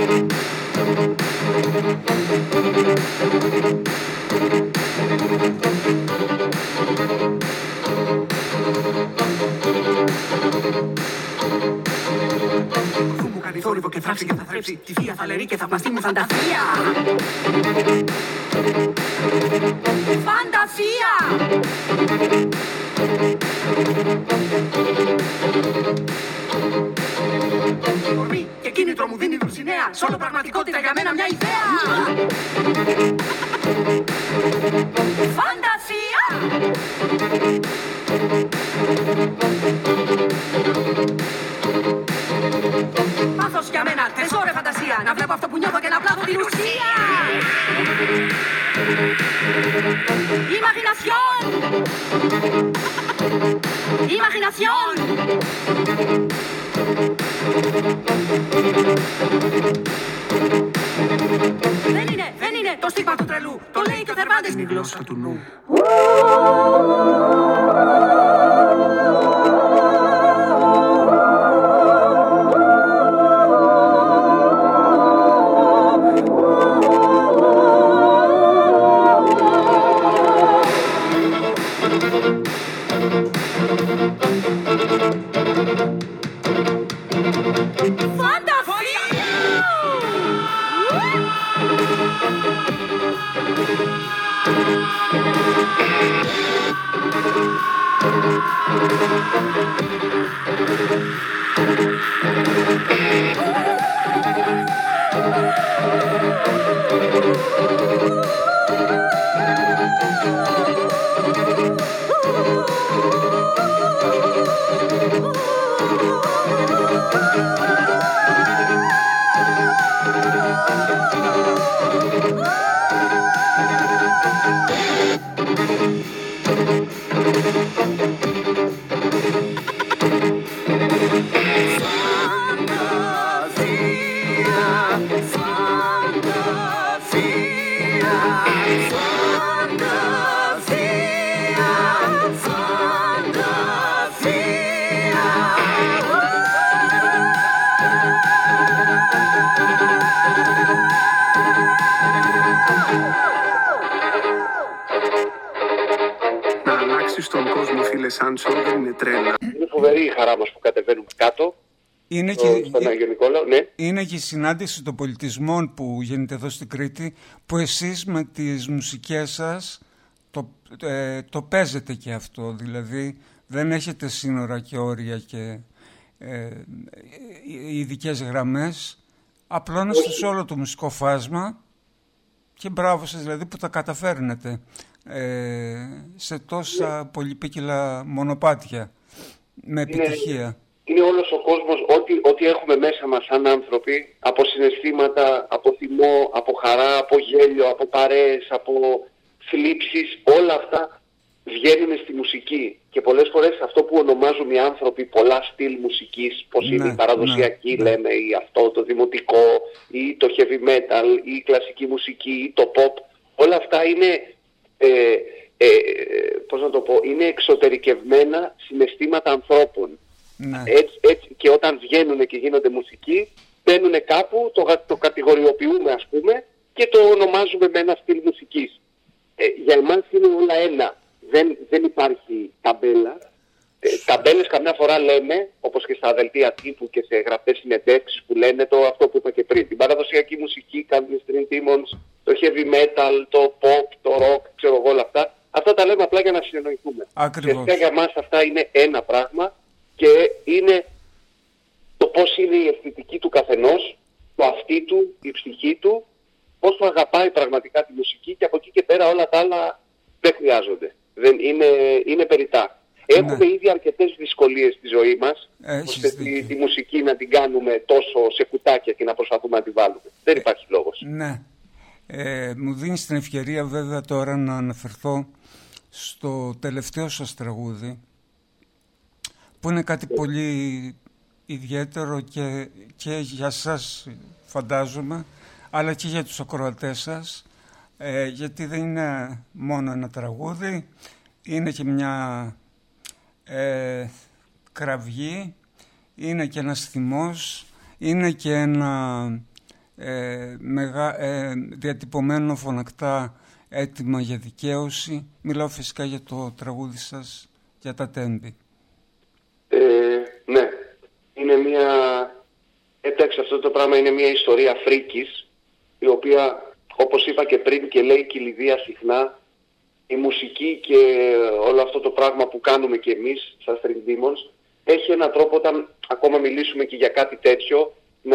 Αφού μου κάνει θόρυβο και θράψει και θα θρέψει τη θεία θαλερή και θαυμαστή μου φαντασία. Φαντασία! Ορμή και κίνητρο μου δίνει δουλσινέα, σ' όλο πραγματικότητα για μένα μια ιδέα. Φαντασία! Πάθος για μένα, τεσόρε φαντασία, να βλέπω αυτό που νιώθω και να πλάθω την ουσία. Imaginación! Imaginación! Δεν είναι το στίγμα του τρελού. Το λέει και ο Θερβάντες, είναι η γλώσσα του νου. Είναι τρέλα. Είναι φοβερή η χαρά μας που κατεβαίνουμε κάτω. Είναι ναι. και η συνάντηση των πολιτισμών που γίνεται εδώ στην Κρήτη, που εσείς με τις μουσικές σας το παίζετε και αυτό. Δηλαδή δεν έχετε σύνορα και όρια και ειδικές γραμμές. Απλώνεστε σε όλο το μουσικό φάσμα και μπράβο σας δηλαδή που τα καταφέρνετε σε τόσα πολυπίκυλα μονοπάτια με επιτυχία. Είναι όλος ο κόσμος, ό,τι έχουμε μέσα μας σαν άνθρωποι, από συναισθήματα, από θυμό, από χαρά, από γέλιο, από παρέες, από θλίψεις, όλα αυτά βγαίνουν στη μουσική. Και πολλές φορές αυτό που ονομάζουν οι άνθρωποι πολλά στυλ μουσικής, πως είναι η παραδοσιακή λέμε, ή αυτό το δημοτικό, ή το heavy metal, ή η κλασική μουσική, ή το pop, όλα αυτά είναι... πώς να το πω, είναι εξωτερικευμένα συναισθήματα ανθρώπων. Ναι. Έτσι, και όταν βγαίνουν και γίνονται μουσική, μπαίνουν κάπου, το κατηγοριοποιούμε ας πούμε και το ονομάζουμε με ένα στυλ μουσικής. Για εμάς είναι όλα ένα. Δεν υπάρχει ταμπέλα. Ταμπέλες καμιά φορά λέμε, όπως και στα δελτία τύπου και σε γραπτές συνεντεύξεις που λένε αυτό που είπα και πριν. Την παραδοσιακή μουσική, κάνουν Street Demons, το heavy metal, το pop, το rock, ξέρω εγώ όλα αυτά. Αυτά τα λέμε απλά για να συνεννοηθούμε. Ακριβώς. Και για μας αυτά είναι ένα πράγμα και είναι το πώς είναι η αισθητική του καθενός, το αυτί του, η ψυχή του, πώς του αγαπάει πραγματικά τη μουσική και από εκεί και πέρα όλα τα άλλα δεν χρειάζονται. Είναι περιττά. Έχουμε ήδη αρκετές δυσκολίες στη ζωή μας, ώστε τη μουσική να την κάνουμε τόσο σε κουτάκια και να προσπαθούμε να την βάλουμε. Δεν υπάρχει λόγος. Ναι. Μου δίνεις την ευκαιρία βέβαια τώρα να αναφερθώ στο τελευταίο σας τραγούδι, που είναι κάτι πολύ ιδιαίτερο και για σας φαντάζομαι, αλλά και για τους ακροατές σας, γιατί δεν είναι μόνο ένα τραγούδι, είναι και μια κραυγή, είναι και ένας θυμός, είναι και ένα διατυπωμένο φωνακτά έτοιμα για δικαίωση. Μιλάω φυσικά για το τραγούδι σας για τα Τέμπη. Ναι, είναι μια... Εντάξει, αυτό το πράγμα είναι μια ιστορία φρίκης, η οποία, όπως είπα και πριν και λέει και η Λιδία συχνά, η μουσική και όλο αυτό το πράγμα που κάνουμε και εμείς σαν String Demons έχει έναν τρόπο, όταν ακόμα μιλήσουμε και για κάτι τέτοιο, να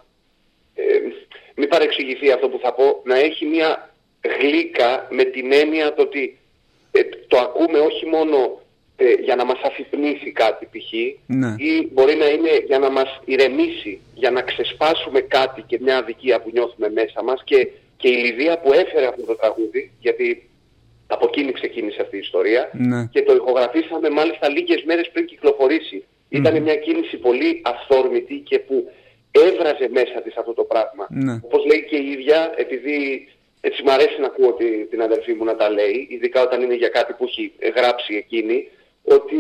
μην παρεξηγηθεί αυτό που θα πω, να έχει μια γλύκα, με την έννοια το ότι το ακούμε όχι μόνο για να μας αφυπνήσει κάτι π.χ. Ναι. Ή μπορεί να είναι για να μας ηρεμήσει, για να ξεσπάσουμε κάτι και μια αδικία που νιώθουμε μέσα μας, και η Λιδία που έφερε αυτό το τραγούδι, γιατί από εκείνη ξεκίνησε αυτή η ιστορία, ναι, και το ηχογραφήσαμε μάλιστα λίγες μέρες πριν κυκλοφορήσει. Ήταν μια κίνηση πολύ αυθόρμητη και που έβραζε μέσα της αυτό το πράγμα. Ναι. Όπως λέει και η ίδια, επειδή έτσι μ' αρέσει να ακούω την αδερφή μου να τα λέει, ειδικά όταν είναι για κάτι που έχει γράψει εκείνη, ότι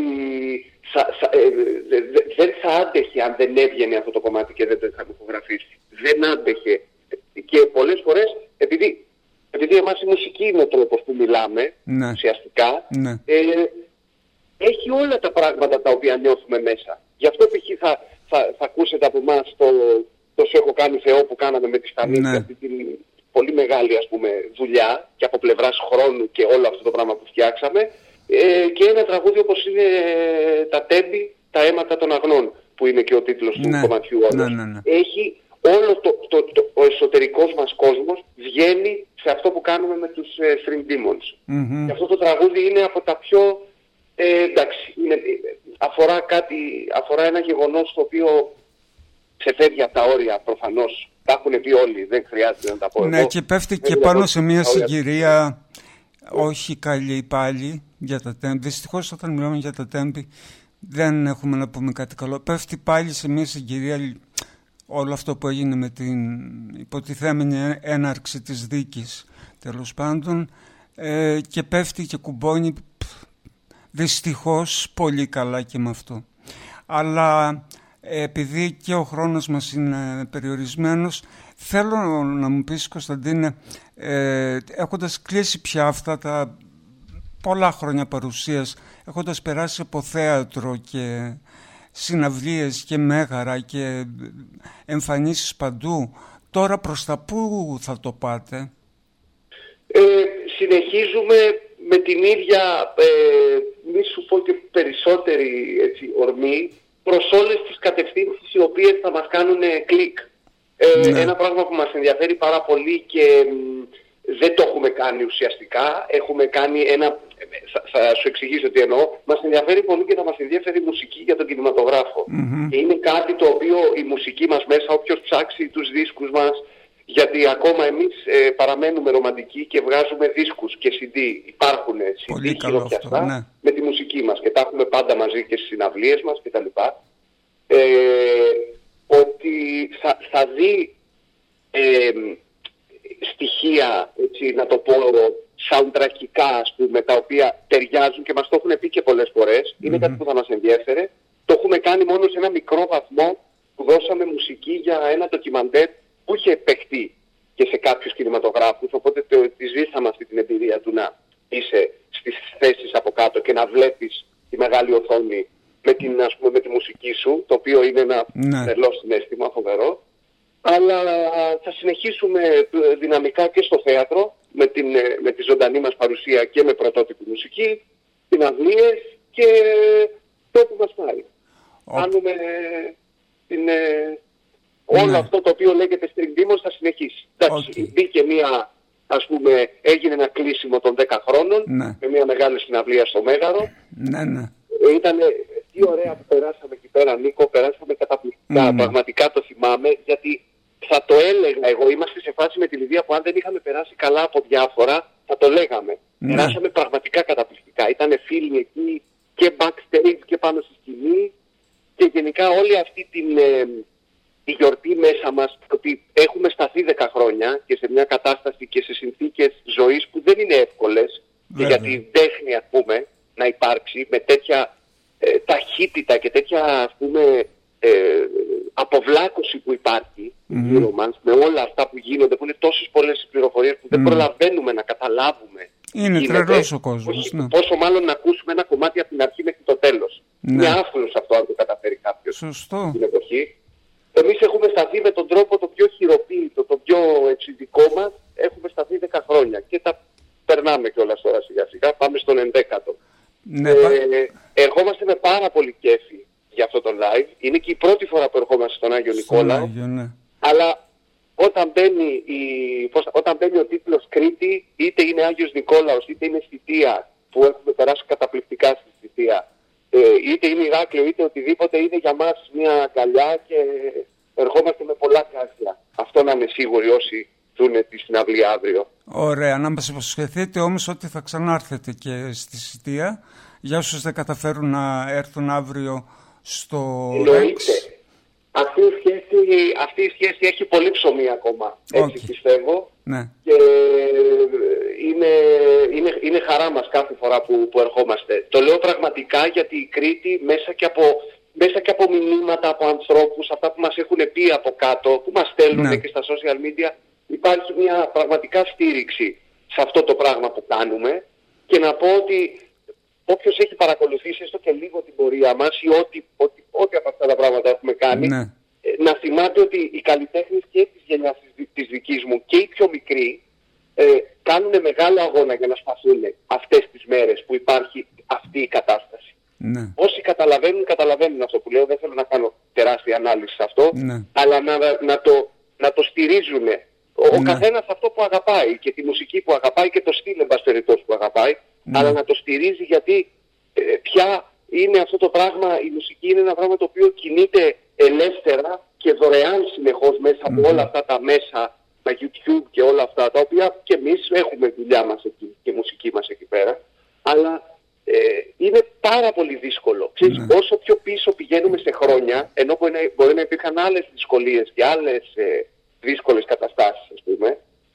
δεν θα άντεχε αν δεν έβγαινε αυτό το κομμάτι και δεν το είχαμε ηχογραφήσει. Δεν άντεχε. Και πολλές φορές, επειδή εμάς η μουσική είναι ο τρόπος που μιλάμε, ναι, ουσιαστικά, ναι, έχει όλα τα πράγματα τα οποία νιώθουμε μέσα. Γι' αυτό π.χ. θα ακούσετε από εμάς το «Σου έχω κάνει Θεό» που κάναμε με τη Σταμίτη, ναι, αυτή την πολύ μεγάλη, ας πούμε, δουλειά, και από πλευράς χρόνου και όλο αυτό το πράγμα που φτιάξαμε, και ένα τραγούδι όπως είναι τα Τέμπη, τα αίματα των αγνών, που είναι και ο τίτλος του κομματιού όλος. Ναι. Έχει όλο ο εσωτερικός μας κόσμος βγαίνει σε αυτό που κάνουμε με τους String Demons. Και αυτό το τραγούδι είναι από τα πιο... εντάξει, αφορά ένα γεγονός το οποίο ξεφεύγει από τα όρια, προφανώς. Τα έχουν πει όλοι, δεν χρειάζεται να τα πω. Ναι, και πέφτει και πάνω σε μια συγκυρία όχι καλή πάλι για τα Τέμπη. Δυστυχώς όταν μιλάμε για τα Τέμπη δεν έχουμε να πούμε κάτι καλό. Πέφτει πάλι σε μια συγκυρία όλο αυτό που έγινε με την υποτιθέμενη έναρξη της δίκης, τέλος πάντων, και πέφτει και κουμπώνει δυστυχώς πολύ καλά και με αυτό. Αλλά επειδή και ο χρόνος μας είναι περιορισμένος, θέλω να μου πεις, Κωνσταντίνε, έχοντας κλείσει πια αυτά τα πολλά χρόνια παρουσίας, έχοντας περάσει από θέατρο και συναυλίες και μέγαρα και εμφανίσεις παντού, τώρα προς τα πού θα το πάτε? Συνεχίζουμε με την ίδια, μη σου πω και περισσότερη ορμή, προς όλες τις κατευθύνσεις οι οποίες θα μας κάνουν κλικ. Ένα πράγμα που μας ενδιαφέρει πάρα πολύ και δεν το έχουμε κάνει ουσιαστικά, έχουμε κάνει ένα... Θα σου εξηγήσω τι εννοώ. Μας ενδιαφέρει πολύ και θα μας ενδιαφέρει η μουσική για τον κινηματογράφο. Και είναι κάτι το οποίο η μουσική μας μέσα, όποιος ψάξει τους δίσκους μας, γιατί ακόμα εμείς παραμένουμε ρομαντικοί και βγάζουμε δίσκους και CD. Υπάρχουν CD χειροπιαστά με τη μουσική μας και τα έχουμε πάντα μαζί και στις συναυλίες μας κτλ. Ότι θα δει στοιχεία, έτσι, να το πω, soundtrackικά, ας πούμε, τα οποία ταιριάζουν και μας το έχουν πει και πολλές φορές. Είναι κάτι που θα μας ενδιέφερε. Το έχουμε κάνει μόνο σε ένα μικρό βαθμό που δώσαμε μουσική για ένα ντοκιμαντέρ που είχε παιχτεί και σε κάποιους κινηματογράφους, οπότε τη ζήσαμε αυτή την εμπειρία του να είσαι στις θέσεις από κάτω και να βλέπεις τη μεγάλη οθόνη με τη μουσική σου, το οποίο είναι ένα τρελό συναίσθημα, φοβερό. Αλλά θα συνεχίσουμε δυναμικά και στο θέατρο με τη ζωντανή μας παρουσία και με πρωτότυπη μουσική, συναυλίες και το που μας πάρει. Κάνουμε όλο αυτό το οποίο λέγεται String Demons θα συνεχίσει. Εντάξει, μπήκε μια, ας πούμε, έγινε ένα κλείσιμο των 10 χρόνων με μια μεγάλη συναυλία στο Μέγαρο. Ήτανε τι ωραία που περάσαμε εκεί πέρα, Νίκο, περάσαμε καταπληκτικά. Πραγματικά το θυμάμαι, γιατί θα το έλεγα εγώ, είμαστε σε φάση με τη Λιδία που αν δεν είχαμε περάσει καλά από διάφορα, θα το λέγαμε. Περάσαμε πραγματικά καταπληκτικά. Ήτανε φίλοι εκεί και backstage και πάνω στη σκηνή και γενικά όλη αυτή τη γιορτή μέσα μας, ότι έχουμε σταθεί 10 χρόνια και σε μια κατάσταση και σε συνθήκες ζωής που δεν είναι εύκολες και για την τέχνη, ας πούμε, να υπάρξει με τέτοια ταχύτητα και τέτοια, ας πούμε, αποβλάκωση που υπάρχει, γύρω μας, με όλα αυτά που γίνονται, που είναι τόσες πολλές πληροφορίες που δεν προλαβαίνουμε να καταλάβουμε. Είναι τρελός ο κόσμος. Ναι. Πόσο μάλλον να ακούσουμε ένα κομμάτι από την αρχή μέχρι το τέλος. Ναι. Είναι άθλος αυτό αν το καταφέρει κάποιος. Σωστό. Την εποχή. Εμείς έχουμε σταθεί με τον τρόπο το πιο χειροποίητο, το πιο δικό μας, έχουμε σταθεί 10 χρόνια και τα περνάμε κιόλας τώρα σιγά σιγά, πάμε στον 11ο. Ναι, ερχόμαστε με πάρα πολύ κέφι για αυτό το live. Είναι και η πρώτη φορά που ερχόμαστε στον Άγιο Νικόλαο. Ναι. Αλλά όταν μπαίνει ο τίτλος Κρήτη, είτε είναι Άγιος Νικόλαος, είτε είναι Σιτία, που έχουμε περάσει καταπληκτικά στη Σιτία, είτε είναι Ηράκλειο, είτε οτιδήποτε, είναι για μας μια αγκαλιά και ερχόμαστε με πολλά κάσια. Αυτό να είναι σίγουροι όσοι δουν τη συναυλία αύριο. Ωραία, να μας υποσχεθείτε όμως ότι θα ξανάρθετε και στη Σιτία, για όσους δεν καταφέρουν να έρθουν αύριο στο Ρεξ. Αυτή η σχέση έχει πολύ ψωμί ακόμα, έτσι πιστεύω. Ναι. Και είναι χαρά μας κάθε φορά που ερχόμαστε. Το λέω πραγματικά γιατί η Κρήτη μέσα και από μηνύματα από ανθρώπους, αυτά που μας έχουν πει από κάτω, που μας στέλνουν και στα social media, υπάρχει μια πραγματικά στήριξη σε αυτό το πράγμα που κάνουμε. Και να πω ότι όποιος έχει παρακολουθήσει έστω και λίγο την πορεία μας ή ό,τι από αυτά τα πράγματα έχουμε κάνει, να θυμάται ότι οι καλλιτέχνες και της γενιάς της δικής μου και οι πιο μικροί κάνουν μεγάλο αγώνα για να σπαθούν αυτές τις μέρες που υπάρχει αυτή η κατάσταση. Ναι. Όσοι καταλαβαίνουν αυτό που λέω, δεν θέλω να κάνω τεράστια ανάλυση σε αυτό, αλλά να το στηρίζουν ο καθένας αυτό που αγαπάει και τη μουσική που αγαπάει και το στυλ εμπαστεριτός που αγαπάει, αλλά να το στηρίζει γιατί πια είναι αυτό το πράγμα, η μουσική είναι ένα πράγμα το οποίο κινείται ελεύθερα και δωρεάν συνεχώς μέσα από όλα αυτά τα μέσα, τα YouTube και όλα αυτά, τα οποία και εμείς έχουμε δουλειά μας εκεί και μουσική μας εκεί πέρα, αλλά είναι πάρα πολύ δύσκολο. Ξέρεις, όσο πιο πίσω πηγαίνουμε σε χρόνια, ενώ μπορεί να υπήρχαν άλλες δυσκολίες και άλλες δύσκολες καταστάσεις, ας πούμε,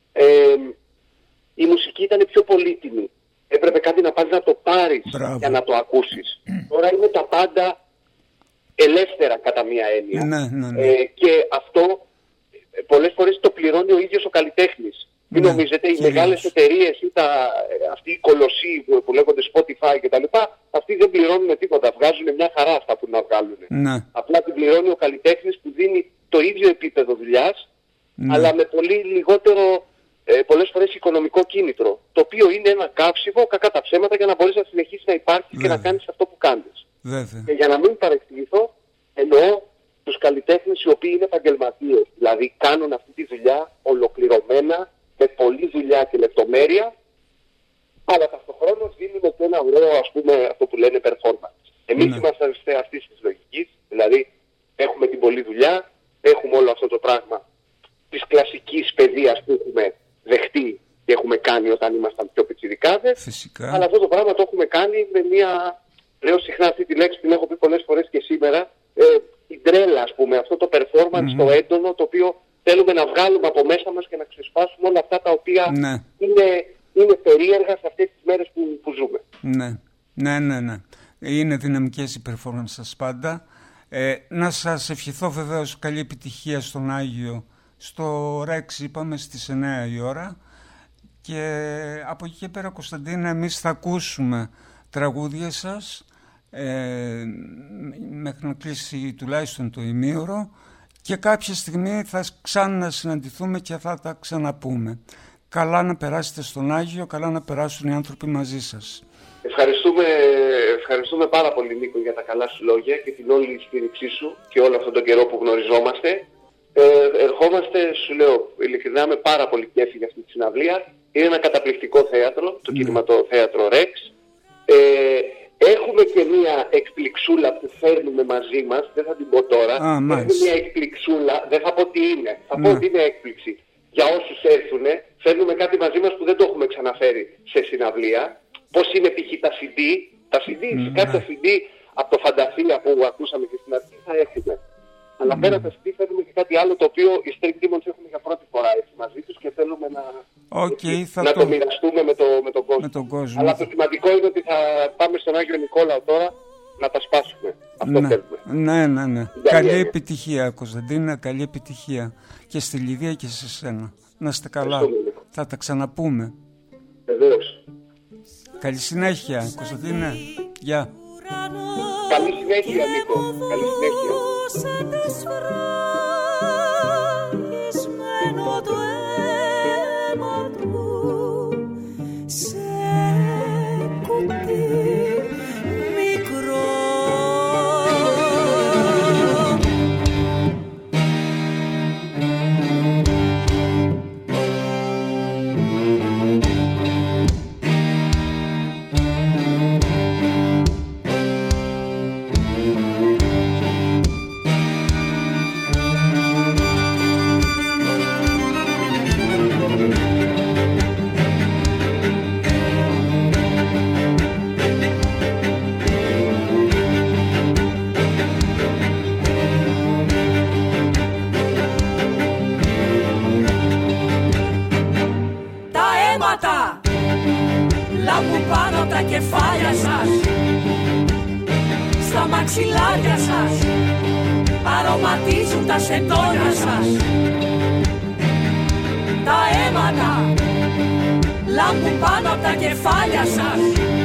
η μουσική ήταν πιο πολύτιμη. Έπρεπε κάτι να πας να το πάρεις για να το ακούσεις. Τώρα είναι τα πάντα ελεύθερα κατά μία έννοια. Και αυτό πολλές φορές το πληρώνει ο ίδιος ο καλλιτέχνης. Μην νομίζετε, οι μεγάλες εταιρείες ή αυτοί οι κολοσσοί που λέγονται Spotify κτλ. Αυτοί δεν πληρώνουν τίποτα. Βγάζουν μια χαρά αυτά που να βγάλουν. Απλά την πληρώνει ο καλλιτέχνης που δίνει το ίδιο επίπεδο δουλειάς, αλλά με πολύ λιγότερο, πολλές φορές οικονομικό κίνητρο. Το οποίο είναι ένα καύσιμο, κακά τα ψέματα, για να μπορείς να συνεχίσεις να υπάρχεις και να κάνεις αυτό που κάνεις. Και για να μην παρεξηγηθώ, εννοώ τους καλλιτέχνες οι οποίοι είναι επαγγελματίες. Δηλαδή κάνουν αυτή τη δουλειά ολοκληρωμένα, με πολλή δουλειά και λεπτομέρεια, αλλά ταυτοχρόνως δίνουμε και ένα ωραίο, ας πούμε, αυτό που λένε performance. Εμείς είμαστε αυτής της λογικής, δηλαδή έχουμε την πολλή δουλειά, έχουμε όλο αυτό το πράγμα της κλασικής παιδείας που έχουμε δεχτεί και έχουμε κάνει όταν ήμασταν πιο πιτσιρικάδες, αλλά αυτό το πράγμα το έχουμε κάνει με μια, λέω συχνά αυτή τη λέξη, την έχω πει πολλές φορές και σήμερα, την τρέλα, ας πούμε, αυτό το performance, το έντονο, το οποίο θέλουμε να βγάλουμε από μέσα μας και να ξεσπάσουμε όλα αυτά τα οποία είναι περίεργα σε αυτές τις μέρες που ζούμε. Ναι. Είναι δυναμικές οι performance σας πάντα. Να σας ευχηθώ βεβαίως καλή επιτυχία στον Άγιο. Στο Ρεξ είπαμε στις 9 η ώρα. Και από εκεί και πέρα, Κωνσταντίνα, εμείς θα ακούσουμε τραγούδια σας μέχρι να κλείσει τουλάχιστον το ημίωρο. Και κάποια στιγμή θα ξανασυναντηθούμε και θα τα ξαναπούμε. Καλά να περάσετε στον Άγιο, καλά να περάσουν οι άνθρωποι μαζί σας. Ευχαριστούμε πάρα πολύ, Νίκο, για τα καλά σου λόγια και την όλη στήριξή σου και όλο αυτόν τον καιρό που γνωριζόμαστε. Ερχόμαστε, σου λέω ειλικρινά, με πάρα πολύ κέφι για αυτή τη συναυλία. Είναι ένα καταπληκτικό θέατρο, το κινηματοθέατρο Ρεξ. Έχουμε και μία εκπληξούλα που φέρνουμε μαζί μας, δεν θα την πω τώρα. Έχουμε μία εκπληξούλα, δεν θα πω τι είναι, θα πω ότι είναι έκπληξη. Για όσους έρθουν, φέρνουμε κάτι μαζί μας που δεν το έχουμε ξαναφέρει σε συναυλία. Πώς είναι π.χ. τα CD, σε κάποια CD από το Φαντασία που ακούσαμε και στην αρχή θα έχουμε. Αλλά πέρα από τα CD φέρνουμε και κάτι άλλο το οποίο οι Street Demons έχουμε για πρώτη φορά έτσι μαζί τους και θέλουμε να το μοιραστούμε με τον κόσμο. Αλλά το σημαντικό είναι ότι θα πάμε στον Άγιο Νικόλαο τώρα να τα σπάσουμε. Αυτό θέλουμε. Ναι. Καλή επιτυχία, Κωνσταντίνα, καλή επιτυχία. Και στη Λιδία και σε σένα. Να είστε καλά. Θα τα ξαναπούμε. Βεβαίως. Καλή συνέχεια, Κωνσταντίνα. Γεια. Καλή συνέχεια, Νίκο. Καλή συνέχεια. Τα κεφάλια σας, στα μαξιλάρια σας, αρωματίζουν τα σεντόνια σας. Τα αίματα λάμπουν πάνω από τα κεφάλια σας,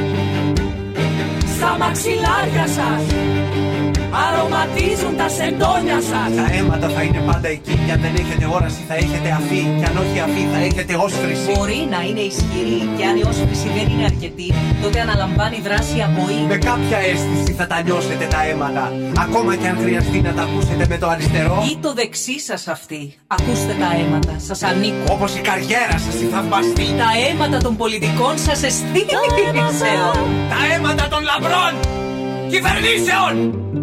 στα μαξιλάρια σας, αρωματίζουν τα σεντόνια σας. Τα αίματα θα είναι πάντα εκεί. Κι αν δεν έχετε όραση θα έχετε αφή. Κι αν όχι αφή θα έχετε όσφρηση. Μπορεί να είναι ισχυρή. Και αν η όσφρηση δεν είναι αρκετή, τότε αναλαμβάνει δράση ακοή. Με κάποια αίσθηση θα τα νιώσετε τα αίματα. Ακόμα κι αν χρειαστεί να τα ακούσετε με το αριστερό ή το δεξί σας αυτή. Ακούστε τα αίματα, σας ανήκουν. Όπως η καριέρα σας η θαυμαστή. Τα αίματα των πολιτικών σας εστίνησεων. Τα αίματα των λαμπρών κυβερνήσεων.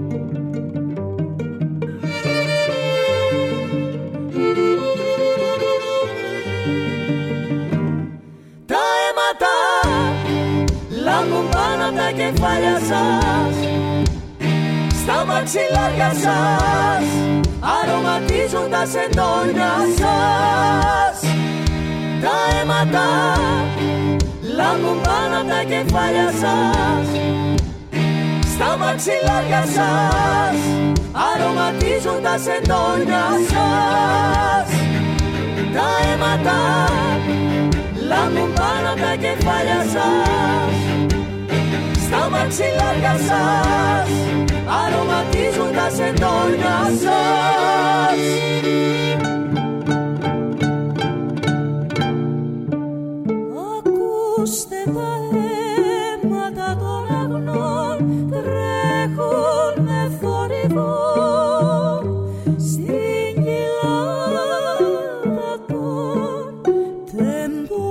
Λάμπουν πάνω απ' τα κεφάλια σας, στα μαξιλάρια σας, αρωματίζουν τα σεντόνια σας. Τα αίματα λάμπουν πάνω απ' τα κεφάλια σας, στα μαξιλάρια σας, αρωματίζουν τα σεντόνια σας. Τα αίματα λάμπουν πάνω απ' τα κεφάλια σας, στα μαξιλάρια σας, αρωματίζουν τα σεντόνια σας. Ακούστε τα αίματα των αγνών, τρέχουν με θόρυβο στην κοιλάδα των τεμπών.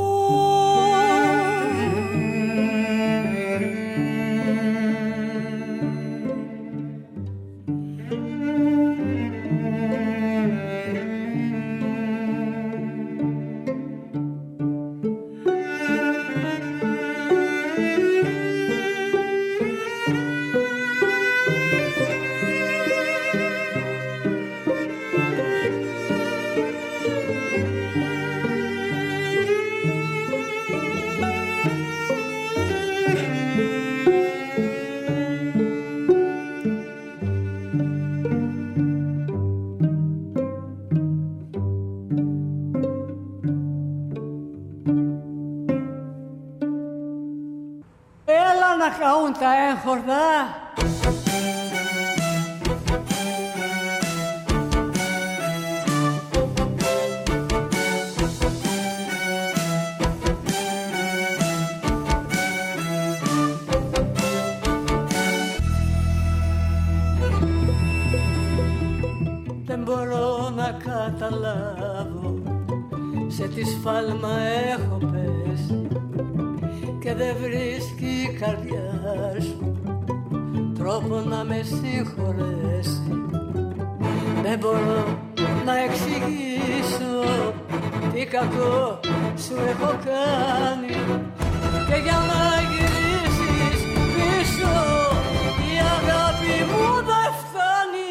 Έλα να καούν τα έγχορδα. Δεν μπορώ να καταλάβω σε τι σφάλμα έχω πέσει και δεν βρίσκει η καρδιά σου τρόπο να με συγχωρέσει. Δεν μπορώ να εξηγήσω τι κακό σου έχω κάνει και για να γυρίσεις πίσω η αγάπη μου δεν φτάνει.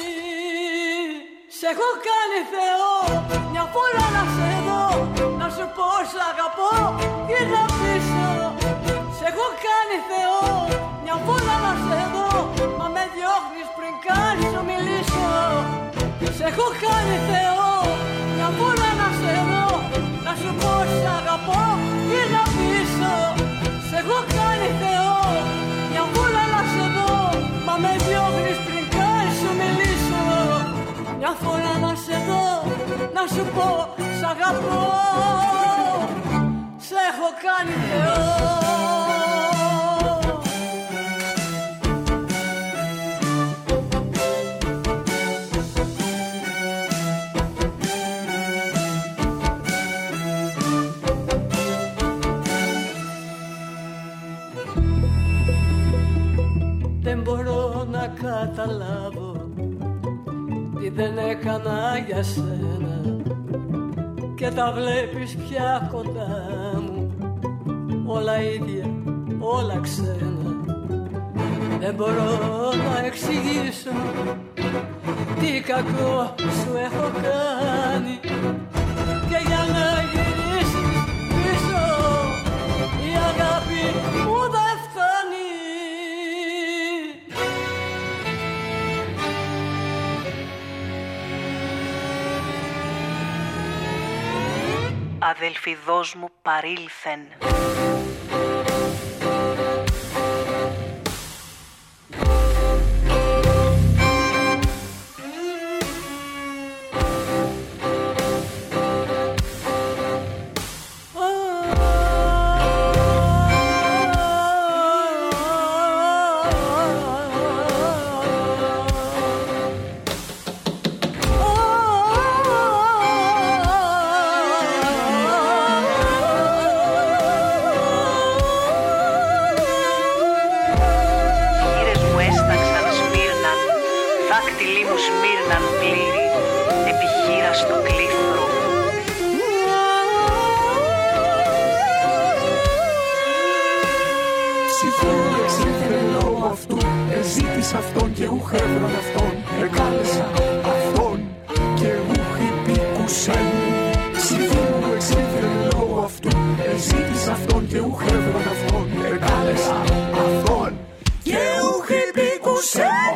Σ' έχω κάνει Θεό μια φορά να σε δω, να σου πω σ' αγαπώ και να πίσω. Σ' έχω κάνει Θεό μια φορά να σε δω, μα με διώχνεις πριν καν σου μιλήσω. Σ' έχω κάνει Θεό, μια φορά να σε δω, να σου πω σ' αγαπώ ή να πείσω. Σ' έχω κάνει Θεό, μια φορά να σε δω, μα με διώχνεις πριν καν σου μιλήσω. Μια φορά να σε δω, να σου πω σ' αγαπώ, σ' έχω κάνει Θεό. Δεν μπορώ να καταλάβω τι δεν έκανα για σένα και τα βλέπεις πια κοντά μου, όλα ίδια, όλα ξένα. Δεν μπορώ να εξηγήσω τι κακό σου έχω κάνει και για να γυρίσεις πίσω η αγάπη μου δεν φτάνει. Αδελφιδός μου παρήλθεν. Αυτόν και ουχ έβρον αυτόν, εκάλεσα αυτόν και ουχ υπήκουσεν. Συμφώνω εξήλθε λόγω αυτού, εζήτησα αυτόν και ουχ έβρον αυτόν, εκάλεσα αυτόν και ουχ υπήκουσεν.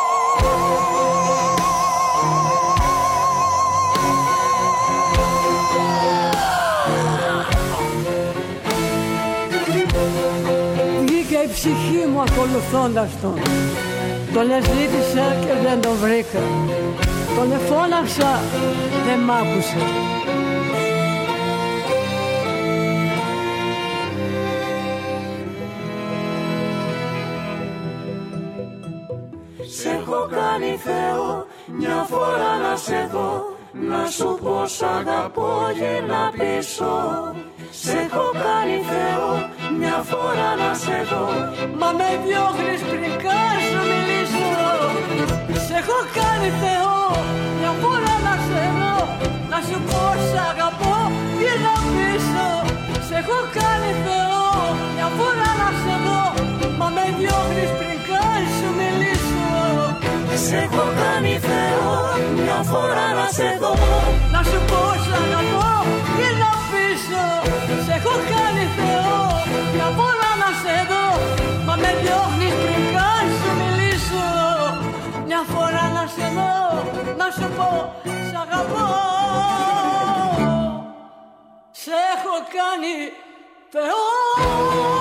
Βγήκε η ψυχή μου ακολουθώντας τον. Τον εζήτησα και δεν τον βρήκα. Τον εφώναξα, δεν μ' άκουσε. Σ' έχω κάνει Θεό, μια φορά να σε δω, να σου πω σ' αγαπώ γυρνά πίσω. Σ' έχω κάνει Θεό, μια φορά να σε δω, μα με διώχνεις πριν καν σου μιλήσω. Σ' έχω κάνει Θεό, μια φορά να σε δω, να σου πω σ' αγαπώ γυρνά πίσω. Σ' έχω κάνει Θεό, μια φορά να σε δω, μα με διώχνεις πριν καν σου μιλήσω. Σ' έχω κάνει Θεό, μια φορά να σε δω, να σου πω σ' αγαπώ γυρνά πίσω. Σ' έχω κάνει Θεό, μια φορά να σε δω, μα με διώχνεις πριν καν σου μιλήσω. Μια φορά να σε δω, να σου πω σ' αγαπώ, σ' έχω κάνει Θεό.